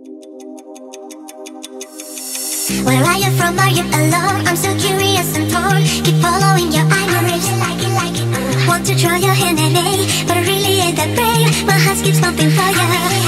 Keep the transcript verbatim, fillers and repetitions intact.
Where are you from? Are you alone? I'm so curious and torn. Keep following your iris. Like it, like it, uh. Want to draw your hand at me, but I really ain't that brave. My heart keeps pumping for you.